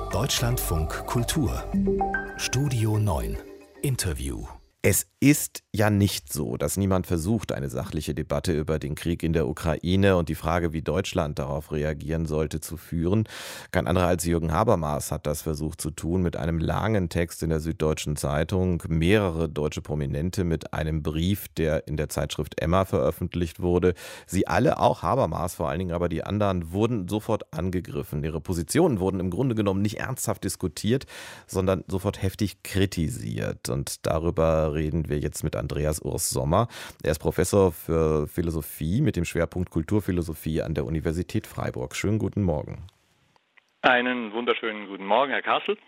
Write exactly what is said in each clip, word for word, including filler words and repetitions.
Deutschlandfunk Kultur Studio neun Interview. Es ist ja nicht so, dass niemand versucht, eine sachliche Debatte über den Krieg in der Ukraine und die Frage, wie Deutschland darauf reagieren sollte, zu führen. Kein anderer als Jürgen Habermas hat das versucht zu tun mit einem langen Text in der Süddeutschen Zeitung, mehrere deutsche Prominente mit einem Brief, der in der Zeitschrift Emma veröffentlicht wurde. Sie alle, auch Habermas vor allen Dingen, aber die anderen, wurden sofort angegriffen. Ihre Positionen wurden im Grunde genommen nicht ernsthaft diskutiert, sondern sofort heftig kritisiert. Und darüber reden wir jetzt mit Andreas Urs Sommer. Er ist Professor für Philosophie mit dem Schwerpunkt Kulturphilosophie an der Universität Freiburg. Schönen guten Morgen. Einen wunderschönen guten Morgen, Herr Kassel.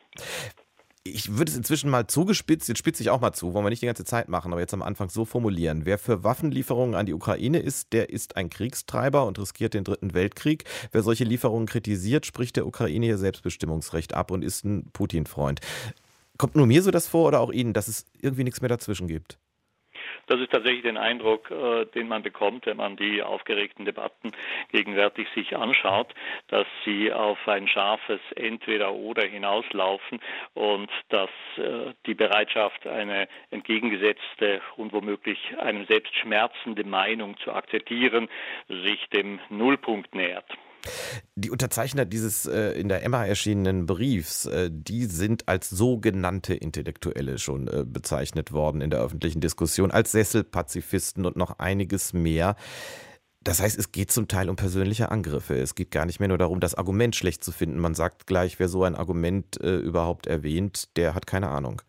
Ich würde es inzwischen mal zugespitzt, jetzt spitze ich auch mal zu, wollen wir nicht die ganze Zeit machen, aber jetzt am Anfang so formulieren. Wer für Waffenlieferungen an die Ukraine ist, der ist ein Kriegstreiber und riskiert den Dritten Weltkrieg. Wer solche Lieferungen kritisiert, spricht der Ukraine ihr Selbstbestimmungsrecht ab und ist ein Putin-Freund. Kommt nur mir so das vor oder auch Ihnen, dass es irgendwie nichts mehr dazwischen gibt? Das ist tatsächlich den Eindruck, äh, den man bekommt, wenn man die aufgeregten Debatten gegenwärtig sich anschaut, dass sie auf ein scharfes Entweder-Oder hinauslaufen und dass äh, die Bereitschaft, eine entgegengesetzte und womöglich einem selbst schmerzende Meinung zu akzeptieren, sich dem Nullpunkt nähert. Die Unterzeichner dieses äh, in der Emma erschienenen Briefs, äh, die sind als sogenannte Intellektuelle schon äh, bezeichnet worden in der öffentlichen Diskussion, als Sesselpazifisten und noch einiges mehr. Das heißt, es geht zum Teil um persönliche Angriffe. Es geht gar nicht mehr nur darum, das Argument schlecht zu finden. Man sagt gleich, wer so ein Argument äh, überhaupt erwähnt, der hat keine Ahnung.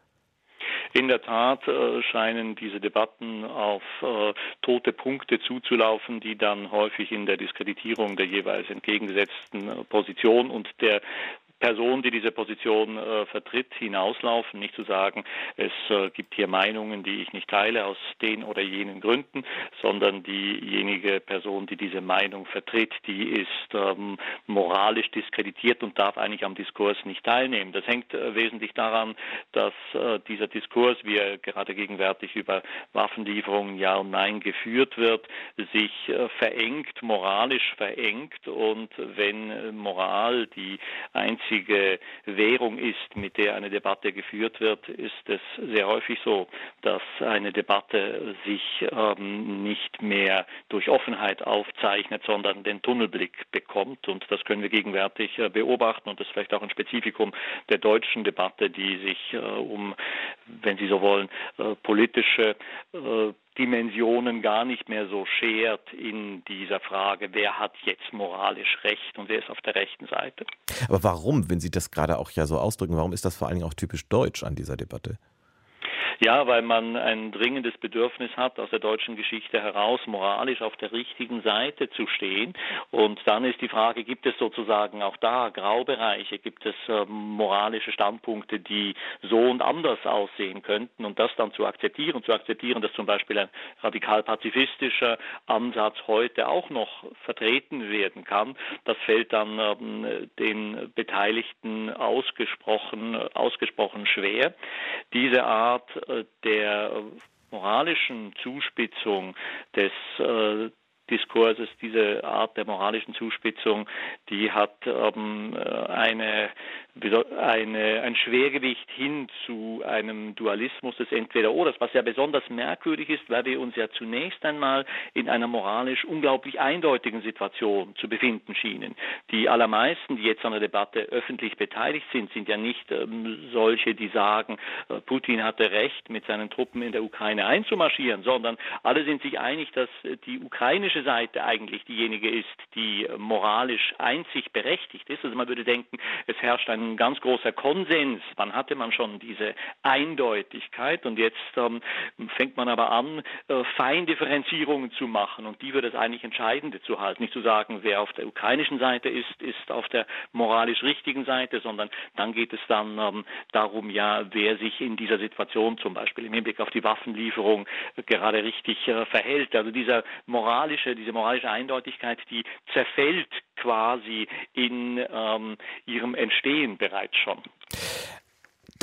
In der Tat äh, scheinen diese Debatten auf äh, tote Punkte zuzulaufen, die dann häufig in der Diskreditierung der jeweils entgegengesetzten äh, Position und der Person, die diese Position äh, vertritt, hinauslaufen. Nicht zu sagen, es äh, gibt hier Meinungen, die ich nicht teile aus den oder jenen Gründen, sondern diejenige Person, die diese Meinung vertritt, die ist ähm, moralisch diskreditiert und darf eigentlich am Diskurs nicht teilnehmen. Das hängt äh, wesentlich daran, dass äh, dieser Diskurs, wie er gerade gegenwärtig über Waffenlieferungen Ja und Nein geführt wird, sich äh, verengt, moralisch verengt, und wenn äh, Moral die einzige einzige Währung ist, mit der eine Debatte geführt wird, ist es sehr häufig so, dass eine Debatte sich ähm, nicht mehr durch Offenheit aufzeichnet, sondern den Tunnelblick bekommt. Und das können wir gegenwärtig äh, beobachten, und das ist vielleicht auch ein Spezifikum der deutschen Debatte, die sich äh, um, wenn Sie so wollen, äh, politische äh, Dimensionen gar nicht mehr so schert in dieser Frage, wer hat jetzt moralisch Recht und wer ist auf der rechten Seite. Aber warum, wenn Sie das gerade auch ja so ausdrücken, warum ist das vor allen Dingen auch typisch deutsch an dieser Debatte? Ja, weil man ein dringendes Bedürfnis hat, aus der deutschen Geschichte heraus moralisch auf der richtigen Seite zu stehen. Und dann ist die Frage, gibt es sozusagen auch da Graubereiche, gibt es äh, moralische Standpunkte, die so und anders aussehen könnten, und das dann zu akzeptieren, zu akzeptieren, dass zum Beispiel ein radikal-pazifistischer Ansatz heute auch noch vertreten werden kann, das fällt dann ähm, den Beteiligten ausgesprochen, ausgesprochen schwer. Diese Art der moralischen Zuspitzung des äh, Diskurses, diese Art der moralischen Zuspitzung, die hat ähm, eine, eine, ein Schwergewicht hin zu einem Dualismus des Entweder-Oders, was ja besonders merkwürdig ist, weil wir uns ja zunächst einmal in einer moralisch unglaublich eindeutigen Situation zu befinden schienen. Die allermeisten, die jetzt an der Debatte öffentlich beteiligt sind, sind ja nicht ähm, solche, die sagen, äh, Putin hatte Recht, mit seinen Truppen in der Ukraine einzumarschieren, sondern alle sind sich einig, dass äh, die ukrainische Seite eigentlich diejenige ist, die moralisch einzig berechtigt ist. Also man würde denken, es herrscht ein ganz großer Konsens. Wann hatte man schon diese Eindeutigkeit? Und jetzt ähm, fängt man aber an, äh, Feindifferenzierungen zu machen. Und die wird es eigentlich Entscheidende zu halten. Nicht zu sagen, wer auf der ukrainischen Seite ist, ist auf der moralisch richtigen Seite, sondern dann geht es dann ähm, darum, ja, wer sich in dieser Situation zum Beispiel im Hinblick auf die Waffenlieferung äh, gerade richtig äh, verhält. Also dieser moralische, diese moralische Eindeutigkeit, die zerfällt quasi in ähm, ihrem Entstehen bereits schon. Da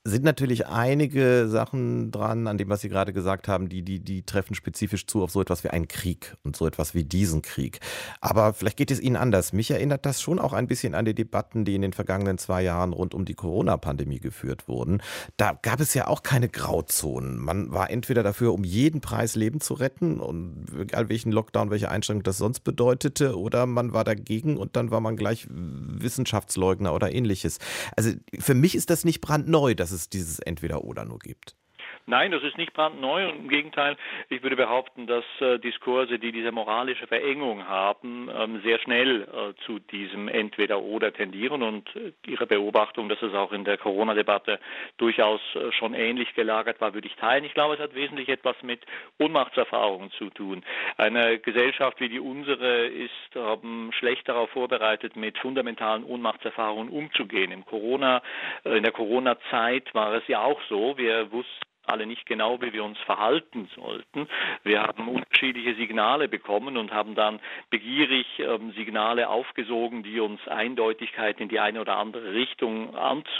sind natürlich einige Sachen dran, an dem, was Sie gerade gesagt haben, die, die, die treffen spezifisch zu auf so etwas wie einen Krieg und so etwas wie diesen Krieg. Aber vielleicht geht es Ihnen anders. Mich erinnert das schon auch ein bisschen an die Debatten, die in den vergangenen zwei Jahren rund um die Corona-Pandemie geführt wurden. Da gab es ja auch keine Grauzonen. Man war entweder dafür, um jeden Preis Leben zu retten und egal welchen Lockdown, welche Einschränkung das sonst bedeutete, oder man war dagegen und dann war man gleich Wissenschaftsleugner oder ähnliches. Also für mich ist das nicht brandneu, dass es dieses Entweder-Oder nur gibt. Nein, das ist nicht brandneu und im Gegenteil, ich würde behaupten, dass äh, Diskurse, die diese moralische Verengung haben, ähm, sehr schnell äh, zu diesem Entweder-Oder tendieren und äh, Ihre Beobachtung, dass es auch in der Corona-Debatte durchaus äh, schon ähnlich gelagert war, würde ich teilen. Ich glaube, es hat wesentlich etwas mit Ohnmachtserfahrungen zu tun. Eine Gesellschaft wie die unsere ist ähm, schlecht darauf vorbereitet, mit fundamentalen Ohnmachtserfahrungen umzugehen. Im Corona, äh, in der Corona-Zeit war es ja auch so, wir wussten alle nicht genau, wie wir uns verhalten sollten. Wir haben unterschiedliche Signale bekommen und haben dann begierig ähm, Signale aufgesogen, die uns Eindeutigkeit in die eine oder andere Richtung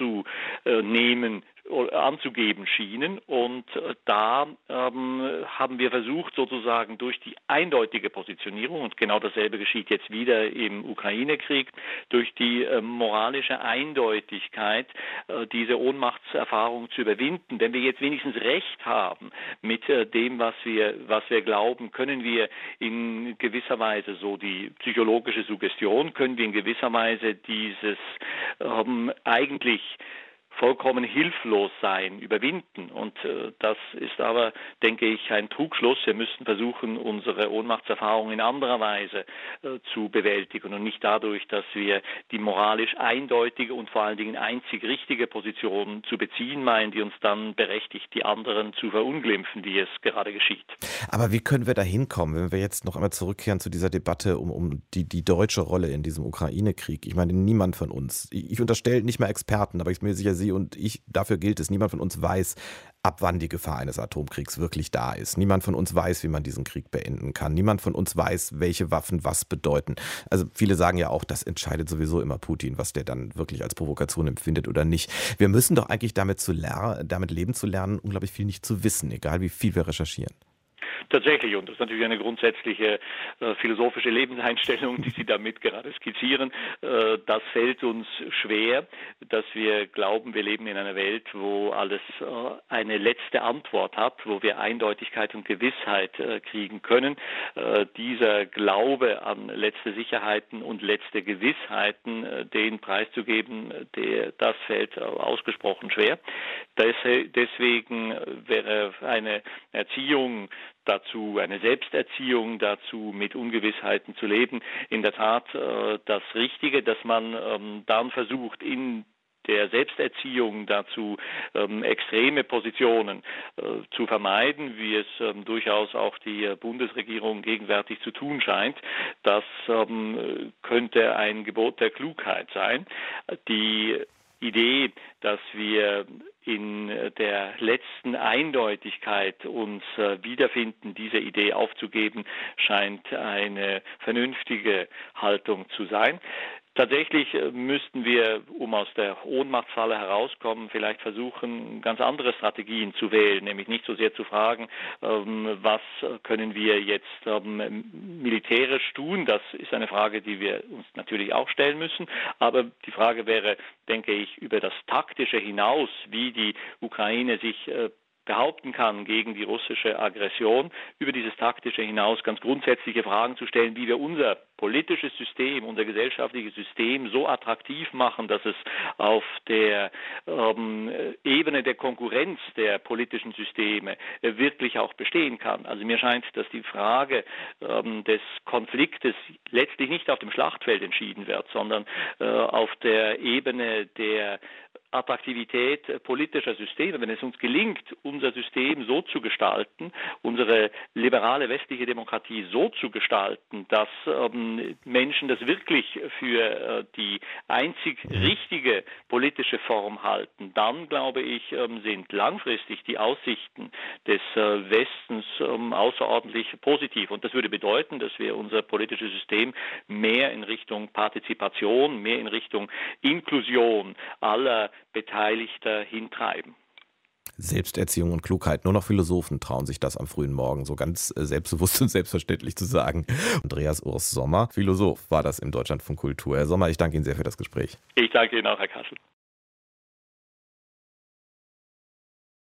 anzunehmen anzugeben schienen und äh, da ähm, haben wir versucht sozusagen durch die eindeutige Positionierung und genau dasselbe geschieht jetzt wieder im Ukraine-Krieg, durch die äh, moralische Eindeutigkeit äh, diese Ohnmachtserfahrung zu überwinden. Wenn wir jetzt wenigstens Recht haben mit äh, dem, was wir, was wir glauben, können wir in gewisser Weise so die psychologische Suggestion, können wir in gewisser Weise dieses ähm, eigentlich vollkommen hilflos sein, überwinden. Und äh, das ist aber, denke ich, ein Trugschluss. Wir müssen versuchen, unsere Ohnmachtserfahrung in anderer Weise äh, zu bewältigen und nicht dadurch, dass wir die moralisch eindeutige und vor allen Dingen einzig richtige Position zu beziehen meinen, die uns dann berechtigt, die anderen zu verunglimpfen, wie es gerade geschieht. Aber wie können wir da hinkommen, wenn wir jetzt noch einmal zurückkehren zu dieser Debatte um, um die, die deutsche Rolle in diesem Ukraine-Krieg? Ich meine, niemand von uns, ich, ich unterstelle nicht mal Experten, aber ich bin mir sicher, Sie und ich, dafür gilt es, niemand von uns weiß, ab wann die Gefahr eines Atomkriegs wirklich da ist. Niemand von uns weiß, wie man diesen Krieg beenden kann. Niemand von uns weiß, welche Waffen was bedeuten. Also viele sagen ja auch, das entscheidet sowieso immer Putin, was der dann wirklich als Provokation empfindet oder nicht. Wir müssen doch eigentlich damit, zu ler- damit leben zu lernen, unglaublich viel nicht zu wissen, egal wie viel wir recherchieren. Tatsächlich, und das ist natürlich eine grundsätzliche äh, philosophische Lebenseinstellung, die Sie damit gerade skizzieren. Äh, das fällt uns schwer, dass wir glauben, wir leben in einer Welt, wo alles äh, eine letzte Antwort hat, wo wir Eindeutigkeit und Gewissheit äh, kriegen können. Äh, dieser Glaube an letzte Sicherheiten und letzte Gewissheiten, äh, den preiszugeben, der, das fällt äh, ausgesprochen schwer. Das, deswegen wäre eine Erziehung dazu, eine Selbsterziehung dazu, mit Ungewissheiten zu leben, in der Tat äh, das Richtige, dass man ähm, dann versucht, in der Selbsterziehung dazu ähm, extreme Positionen äh, zu vermeiden, wie es ähm, durchaus auch die äh, Bundesregierung gegenwärtig zu tun scheint. Das ähm, könnte ein Gebot der Klugheit sein. Die Idee, dass wir in der letzten Eindeutigkeit uns äh, wiederfinden, diese Idee aufzugeben, scheint eine vernünftige Haltung zu sein. Tatsächlich müssten wir, um aus der Ohnmachtsfalle herauskommen, vielleicht versuchen, ganz andere Strategien zu wählen, nämlich nicht so sehr zu fragen, ähm, was können wir jetzt ähm, militärisch tun. Das ist eine Frage, die wir uns natürlich auch stellen müssen. Aber die Frage wäre, denke ich, über das Taktische hinaus, wie die Ukraine sich äh, behaupten kann gegen die russische Aggression, über dieses Taktische hinaus ganz grundsätzliche Fragen zu stellen, wie wir unser politisches System, unser gesellschaftliches System so attraktiv machen, dass es auf der ähm, Ebene der Konkurrenz der politischen Systeme äh, wirklich auch bestehen kann. Also mir scheint, dass die Frage ähm, des Konfliktes letztlich nicht auf dem Schlachtfeld entschieden wird, sondern äh, auf der Ebene der Attraktivität politischer Systeme. Wenn es uns gelingt, unser System so zu gestalten, unsere liberale westliche Demokratie so zu gestalten, dass ähm, Menschen das wirklich für äh, die einzig richtige politische Form halten, dann, glaube ich, ähm, sind langfristig die Aussichten des äh, Westens ähm, außerordentlich positiv. Und das würde bedeuten, dass wir unser politisches System mehr in Richtung Partizipation, mehr in Richtung Inklusion aller Beteiligter hintreiben. Selbsterziehung und Klugheit. Nur noch Philosophen trauen sich das am frühen Morgen so ganz äh, selbstbewusst und selbstverständlich zu sagen. Andreas Urs Sommer, Philosoph, war das im Deutschlandfunk Kultur. Herr Sommer, ich danke Ihnen sehr für das Gespräch. Ich danke Ihnen auch, Herr Kassel.